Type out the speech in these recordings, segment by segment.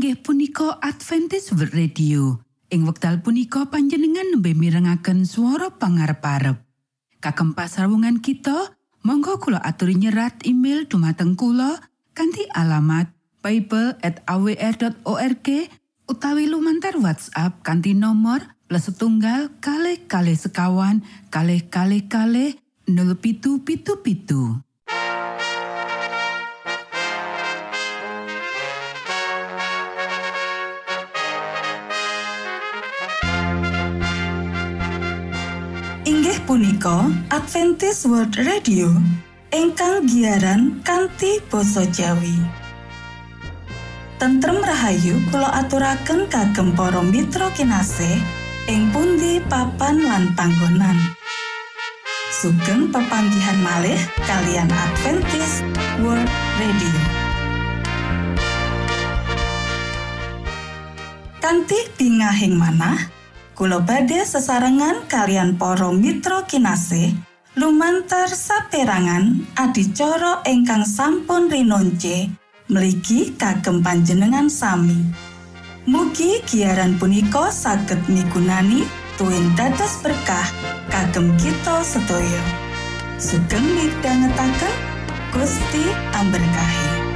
inggih punika Adventist World Radio. Ing wekdal punika panjenengan nembe mirengaken swara pangarep-arep. Kagem pasrawungan kita, monggo kula aturi nyerat email dumateng kula kanthi alamat bible@awr.org utawi lumantar WhatsApp kanthi nomor +1 kalih sekawan kalih 0777. Inggih punika Adventist World Radio ingkang giaran kanthi basa Jawi. Tentrem rahayu kula aturaken kagem para mitra kinasih ing pundi papan lan panggonan. Sugeng pepanggihan malih kalian Adventist World Radio. Kanthi bingahing manah kula badhe sesarengan kalian para mitra kinasih lumantar saperangan adicara ingkang sampun rinonce mligi kagem panjenengan sami. Mugi giaran punika saged migunani tuwin dados berkah kagem kita sedaya. Sugeng midhangetaken Gusti amberkahi.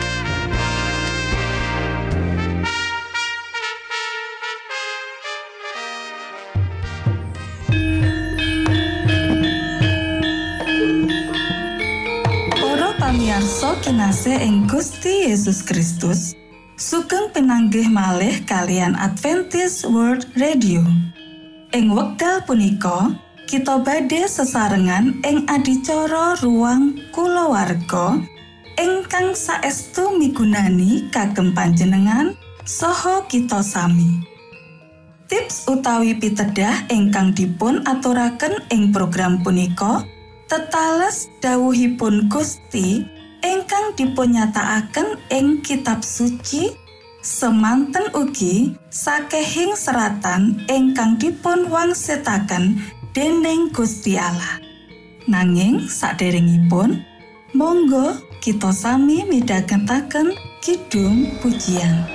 Pamirsa kinasih ing Gusti Yesus Kristus, sugeng pinanggih malih kalian Adventist World Radio. Ing wekdal punika, kita badhe sesarengan ing adicara ruang kulawarga ingkang saestu migunani kagem panjenengan saha kita sami. Tips utawi pitedah ingkang dipun aturaken ing program punika tetales dawuhipun Gusti ingkang dipunyatakaken ing kitab suci semanten ugi sakehing seratan ingkang dipun wangsitaken dening Gusti Allah. Nanging saderengipun monggo kita sami midhangetaken kidung pujian.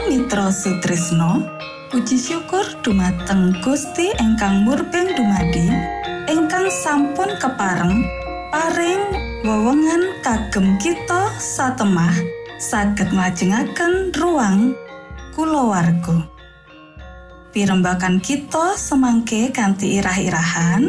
Mitra Sutrisno, puji syukur dumateng Gusti ingkang murbeng dumadi, ingkang sampun kepareng paring wewengan kagem kita satemah saged nglajengaken ruang kulawarga. Pirembagan kita semangke kanthi irah-irahan.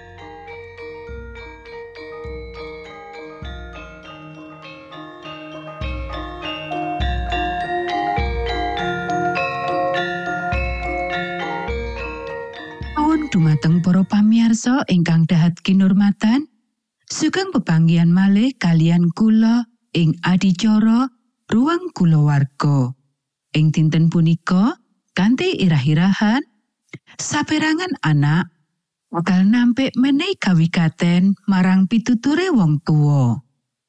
Dumateng para pamirsa ingkang dahat kinurmatan, sugeng pepanggihan malih kalian kula ing adicara ruang kulawarga. Ing dinten punika kanthi irah-irahan saperangan anak bakal nampik menehi kawigaten marang pituture wong tuwa.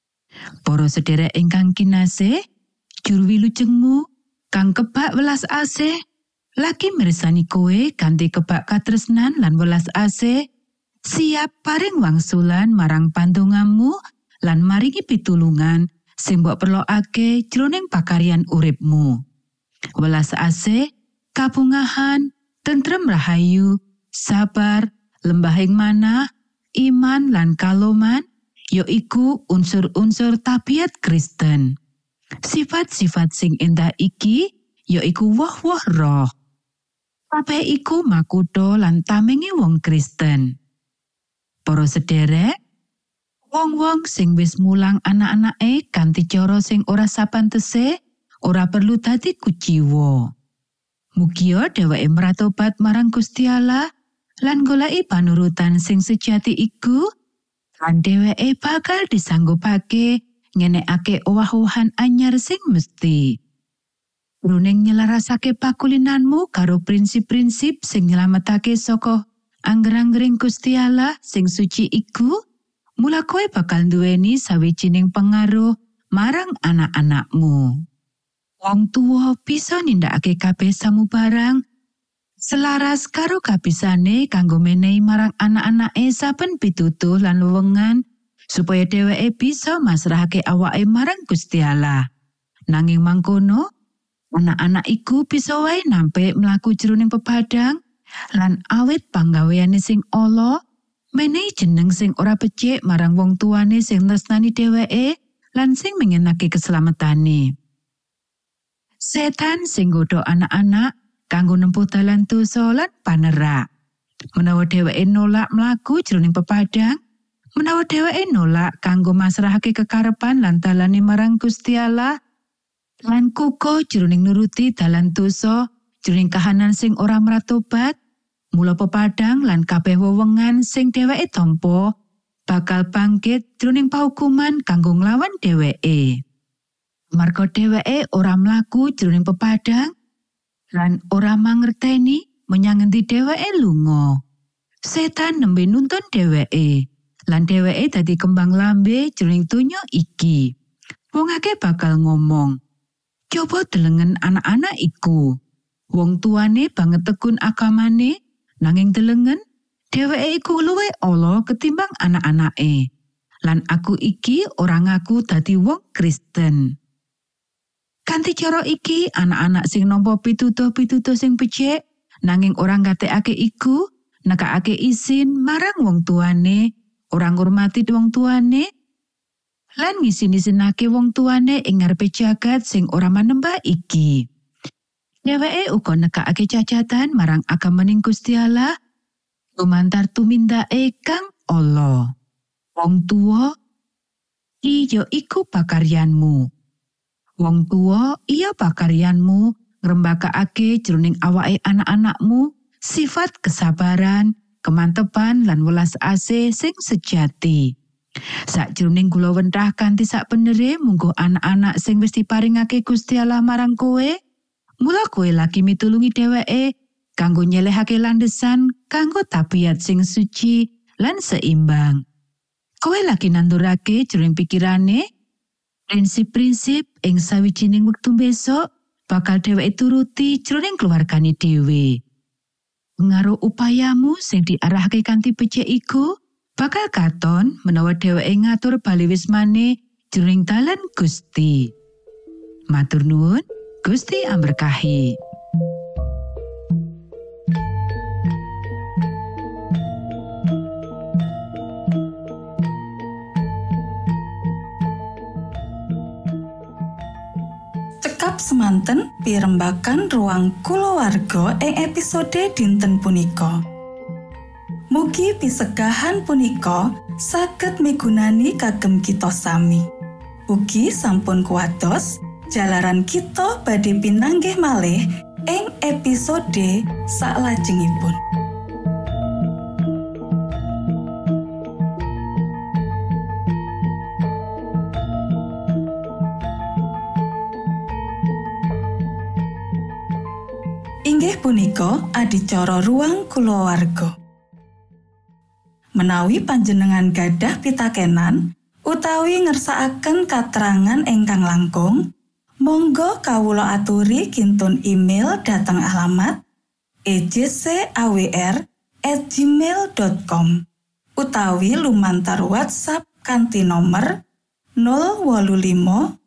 Para sedherek ingkang kinasih, juru wilujengmu kang kebak welas asih lagi mirsani kowe kanthi kebak katresnan lan welas asih, siap paring wangsulan marang pandongamu lan maringi pitulungan sing mbok perlokake jroning pakaryan uripmu. Welas asih, kabungahan, tentrem rahayu, sabar, lembahing manah, iman lan kaloman, yaiku unsur-unsur tabiat Kristen. Sifat-sifat sing endah iki yaiku woh-woh roh. Kabeh iku makutha lan tamengi wong Kristen. Para sederek, wong-wong sing wis mulang anak-anake kanthi cara sing ora sapantese, ora perlu dadi kuciwa. Mugia dheweke mratobat marang Gusti Allah lan goleki panurutan sing sejati iku, lan dheweke bakal disanggupake ngenekake owah-owahan anyar sing mesti. Runing nyelarasake pakulinanmu karo prinsip-prinsip sing nyelametake saka angger-anggering Gusti Allah sing suci iku, mula kowe bakal duweni sawijining pengaruh marang anak-anakmu. Wong tuwa bisa nindakake kabeh samubarang selaras karo kabisane kanggo menehi marang anak-anake saben pitutuh lan wewengan supaya dheweke bisa masrahake awake marang Gusti Allah. Nanging mangkono, anak-anak iku bisa wae nampik mlaku jroning pepadang lan awit panggaweane sing ala menehi jeneng sing ora becik marang wong tuane sing tresnani dheweke lan sing mengenake keslametane. Setan sing nggodha anak-anak kanggo nempuh dalan dosa lan panerak. Menawa dheweke nolak mlaku jroning pepadang, menawa dheweke nolak kanggo masrahake kekarepan lan dalane marang Gusti Allah, lan kuko jroning nuruti dalan dosa jroning kahanan sing ora mratobat, mula pepadang lan kabeh wewengan sing dheweke tampa bakal bangkit jroning pahukuman kanggo nglawan dheweke. Marga dheweke ora mlaku jroning pepadang lan ora mangerteni menyang endi dheweke lunga. Setan nembe nuntun dheweke lan dheweke dadi kembang lambe jroning donya iki. Wong akeh bakal ngomong, coba delengen anak-anak iku. Wong tuane banget tekun agamane, nanging delengen dheweke iku luwih ala ketimbang anak-anake. Lan aku iki ora ngaku dadi wong Kristen. Kanthi cara iki, anak-anak sing nampa pitutuh-pitutuh sing becik, nanging ora ngatekake iku, nekakake isin marang wong tuane, ora ngurmati wong tuane, lan ngisin-isinake wong tuane ing ngarepe jagat sing ora manembah iki. Dheweke uga nekakake cacatan marang agamaning Gusti Allah lumantar tumindake kang ala. Wong tuwa iya iku pakaryanmu. Wong tuwa iya pakaryanmu ngrembakakake jroning awake anak-anakmu sifat kesabaran, kemantepan lan welas asih sing sejati. Sakjroning kula wentah kanthi sak benere munggo anak-anak sing wis diparingake Gusti Allah marang kowe, mula kowe lagi mitulungi dheweke kanggo nyelehake landesan kanggo tabiat sing suci lan seimbang. Kowe lagi nandurake jroning pikirane prinsip-prinsip ing sawijining wektu besok bakal dheweke turuti jroning keluargane dhewe. Pengaruh upayamu sing diarahke kanthi becik iku bakal katon menawa dheweke ngatur bali wismane jroning dalan Gusti. Matur nuwun, Gusti amberkahi. Cekap semanten pirembagan ruang kulawarga ing episode dinten punika. Mugi pisegahan punika saged migunani kagem kita sami. Ugi sampun kuwados jalaran kita badhe pinanggih malih ing episode salajengipun. Inggih punika adicara ruang kulawarga. Menawi panjenengan gadah pitakenan utawi ngersakaken katerangan ingkang langkung, monggo kawula aturi kintun email dhateng alamat ejcawr@gmail.com utawi lumantar WhatsApp kanthi nomor 085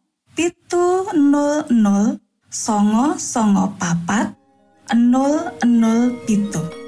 700 994 007.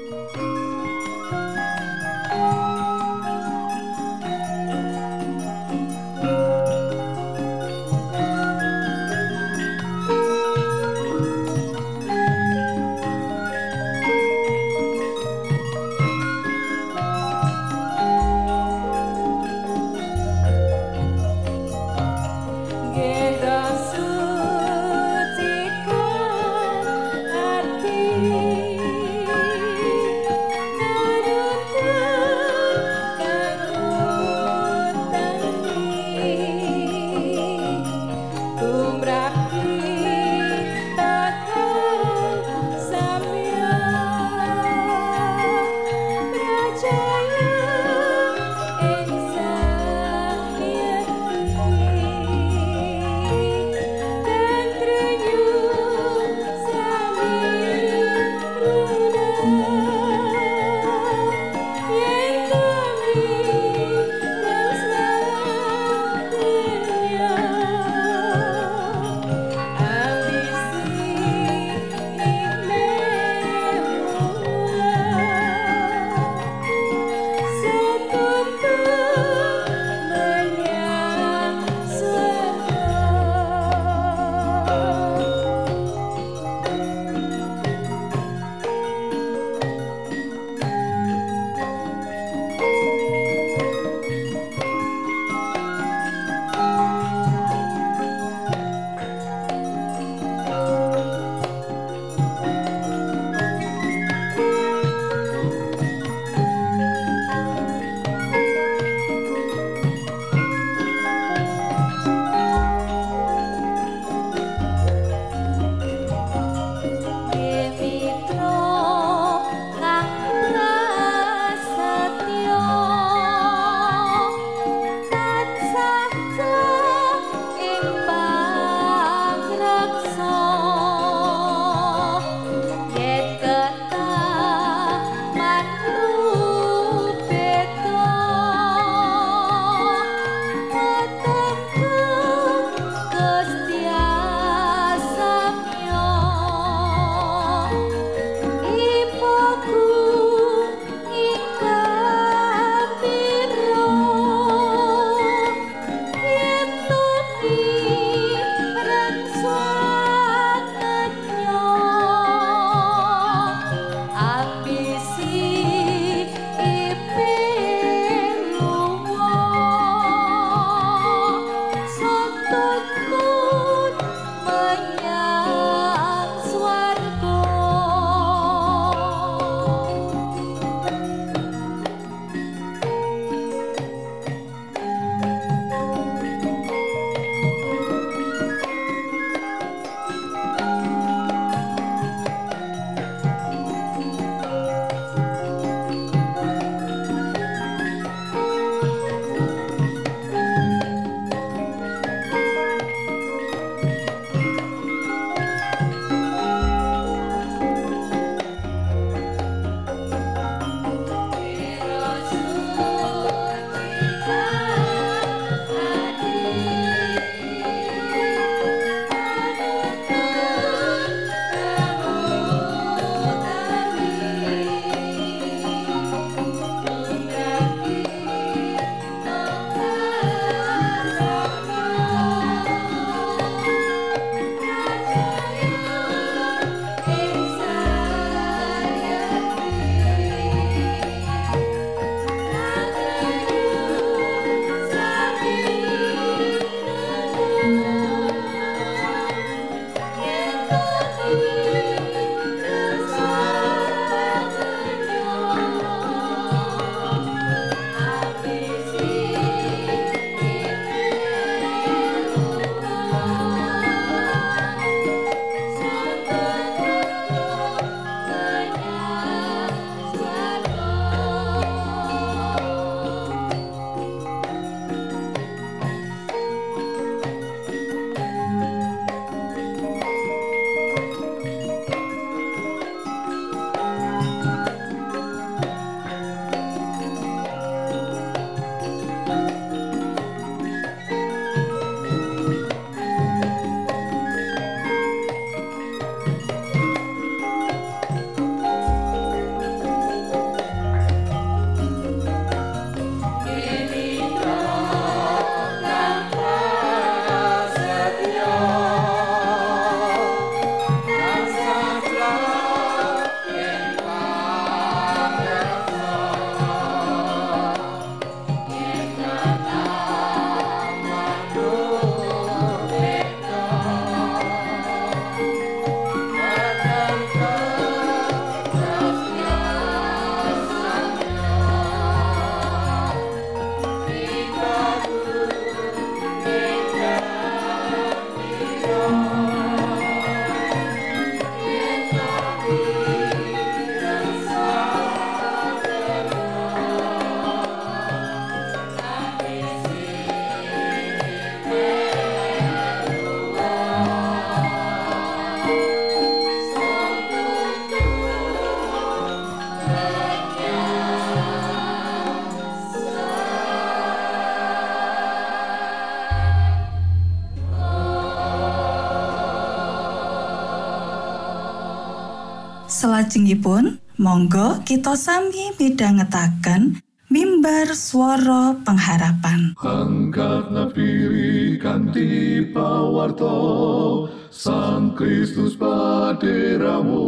Salajengipun, monggo kita sami midhangetaken mimbar swara pengharapan. Angkat nafiri kanthi pawarta Sang Kristus paderamu.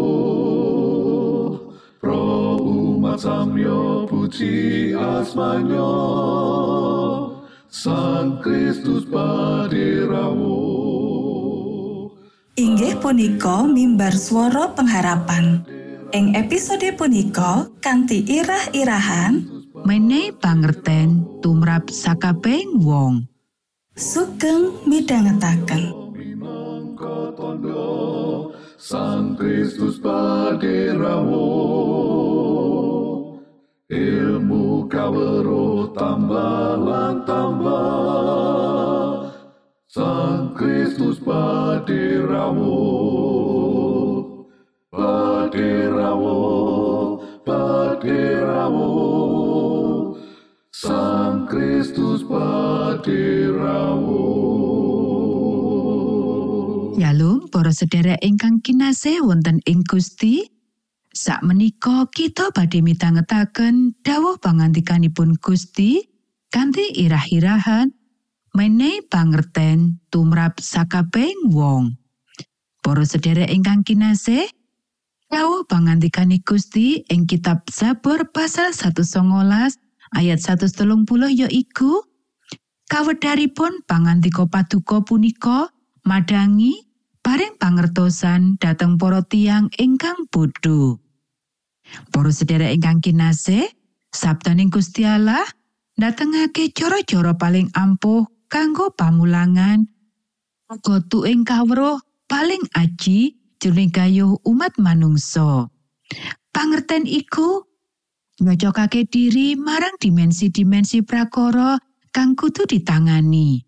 Pro umat samyo puji asmanyo Sang Kristus paderamu. Inggih punika mimbar swara pengharapan. Ing episode punika kanthi irah-irahan Menehi pangerten tumrap sakabehing wong. sugeng midhangetaken. Minangka tandha Sang Kristus paderamu. Ilmu kawruh tambah lan tambah Sang Kristus paderamu. Paderamu, paderamu Sang Kristus paderamu. Shalom para sedherek ingkang kinasih wonten ing Gusti. Sakmenika kita badhe mitangetaken dawuh pangandikanipun Gusti kanthi irah-irahan menehi pangerten tumrap sakabehing wong. Para sedherek ingkang kinasih, dawuh pangandikane Gusti ing kitab Zabur pasal 119 ayat 130 yaiku kawedaripun pangandika paduka punika madangi paring pangertosan dhateng para tiyang ingkang bodho. Para sedherek ingkang kinasih, sabdaning Gusti Allah ndatengake cara-cara paling ampuh kanggo pamulangan gotu ing kawruh paling aji jroning gayuh umat manungsa. Pangerten iku nyocokake diri marang dimensi-dimensi prakara kang kudu ditangani.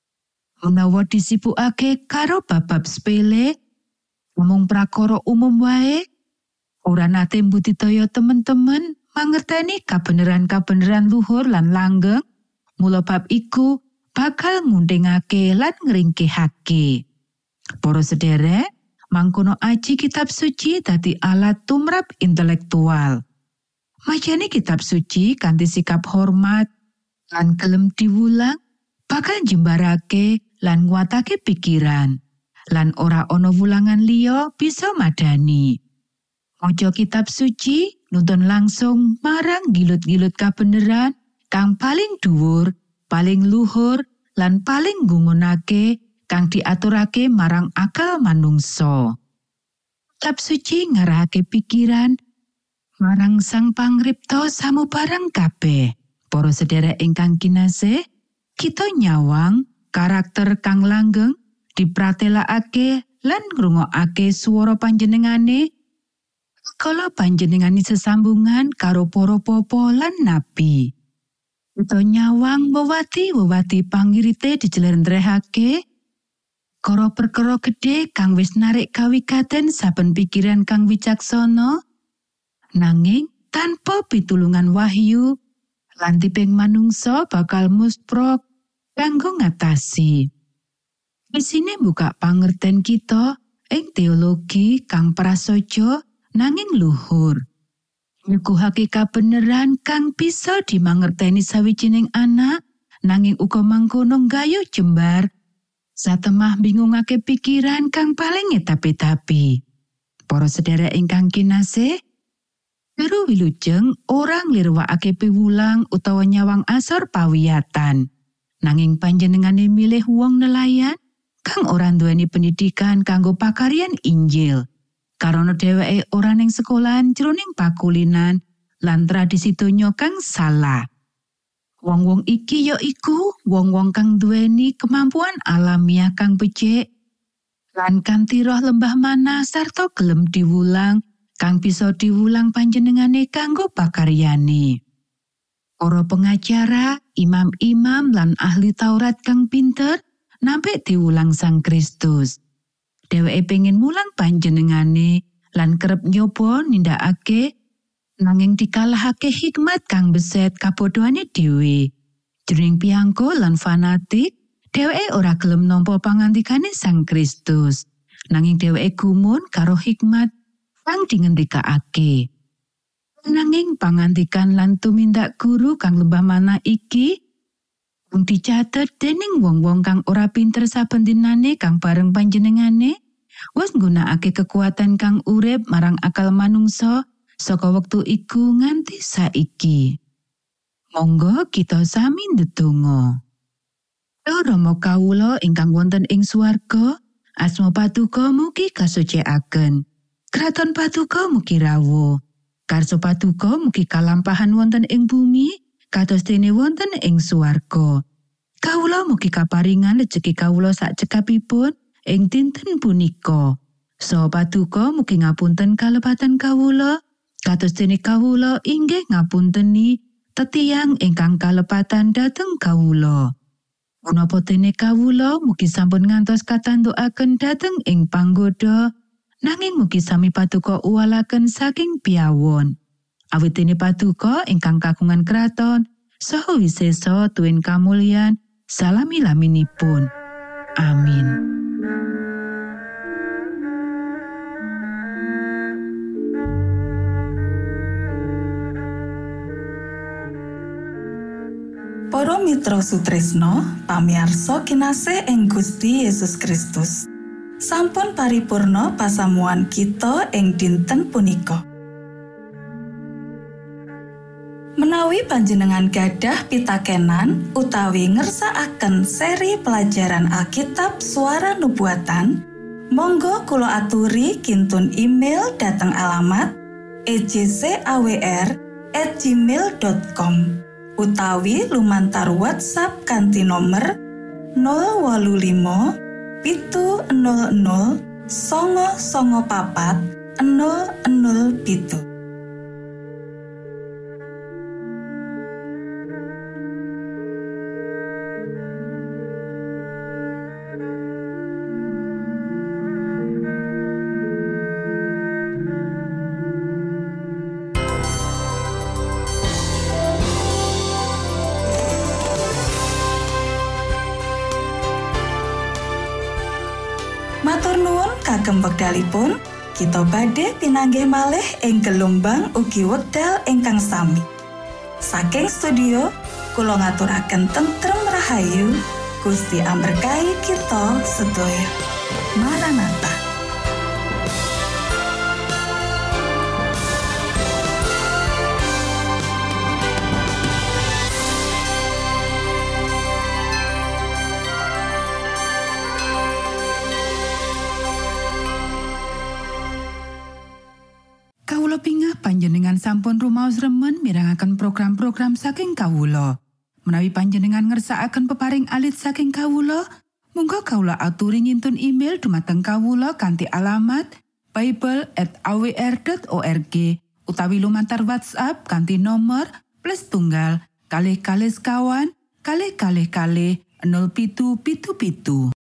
Menawa disibukake karo bab-bab sepele, mung prakara umum wae, ora nate mbudidaya temen-temen mangerteni kabeneran-kabeneran luhur lan langgeng, mula bab iku bakal ngundhengake lan ngringkehake. Para sedherek, mangkono aji kitab suci dadi alat tumrap intelektual. Macane kitab suci kanthi sikap hormat lan gelem diwulang bakal njembarake lan nguatake pikiran, lan ora ana wulangan liya bisa madani. Maca kitab suci nuntun langsung marang gilut-gilut kabeneran kang paling dhuwur, paling luhur, lan paling nggungunake kang diaturake marang akal manungsa. Kitab suci ngarahake pikiran marang Sang Pangripta samubarang kabeh. Para sedherek ingkang kinasih, kita nyawang karakter kang langgeng dipratelakake lan ngrungokake swara panjenengane kala panjenengane sesambungan karo para papa lan nabi. Kita nyawang wewati-wewati pangirite dijelentrehake karo perkara gedhe kang wis narik kawigaten saben pikiran kang wicaksana, nanging tanpa pitulungan wahyu lan tiping manungsa bakal musprok kanggo ngatasi. Isine buka pangerten kita ing teologi kang prasaja nanging luhur. Nyuguhake kabeneran kang bisa dimangerteni sawijining anak, nanging uga mangkono gayuh jembar satemah bingungake pikiran kang paling etapi-tapi. Para sedherek ingkang kinasih, Juru wilujeng ora nglirwakake piwulang utawa nyawang asor pawiyatan. Nanging panjenengane milih wong nelayan kang ora nduweni pendidikan kanggo pakaryan Injil. Karana dheweke ora ning sekolahan jroning pakulinan lan tradisi donya kang salah. Wong-wong iki yaiku wong-wong kang duweni kemampuan alamiah kang becik lan kanthi roh lembah manah sarta gelem diwulang kang bisa diwulang panjenengane kanggo pakaryane. Para pengacara, imam-imam lan ahli Taurat kang pinter nampik diwulang Sang Kristus. Dheweke pengin mulang panjenengane lan kerep nyoba nindakake nanging dikalahake hikmat kang beset kabodohane dhewe. Jroning piyangko lan fanatik, dheweke ora gelem nampa pangandikane Sang Kristus. Nanging dheweke gumun karo hikmat kang dingendikake. Nanging pangandikan lan tumindak guru kang lembah manah iki mung dicatet dening wong-wong kang ora pinter saben dinane kang bareng panjenengane wis nggunakake kekuatan kang urip marang akal manungsa saka wektu iku nganti saiki. Monggo kita sami ndedonga. Rama kawula ingkang wonten ing swarga, asma Patuko mugi kasucikaken. Kraton Patuko mugi rawuh. Karso Patuko mugi kalampahan wonten ing bumi, kados dene wonten ing swarga. Kawula mugi kaparingan rejeki kawula sak cekapipun ing dinten punika. So Patuko mugi ngapunten kalepatan kawula, kados dene kawula inggih ngapunteni tetiang ingkang kalepatan dhateng kawula. Punapa dene kawula mugi sampun ngantos katandukaken dhateng ing panggoda, nanging mugi sami Patuko uwalaken saking piyawon. Awit dene Patuko ingkang kagungan kraton saha wisesa tuwin kamulyan salami-laminipun. Amin. Para mitra sutresna, pamiarsa kinasih ing Gusti Yesus Kristus. Sampun paripurna pasamuan kita ing dinten punika. Menawi panjenengan gadah pitakenan utawi ngersakaken seri pelajaran Alkitab Suara Nubuatan, monggo kula aturi kintun email dhateng alamat ejcawr@gmail.com utawi lumantar WhatsApp kanthi nomor 085 700 994 007. Matur nuwun kagem wekdalipun, kita badhe pinanggih malih ing gelombang ugi wekdal ingkang sami. Saking studio, kula ngaturaken tentrem rahayu, Gusti amberkahi kita sedaya. Maranatha. Kawula pingah panjenengan sampun rumaos remen mirengaken program-program saking kawula. Menawi panjenengan ngersakaken peparing alit saking kawula, monggo kawula aturi ngintun email dumateng kawula kanthi alamat bible@awr.org utawi lumantar WhatsApp kanthi nomor +1 kalih kalih sekawan kalih kalih kalih 0777.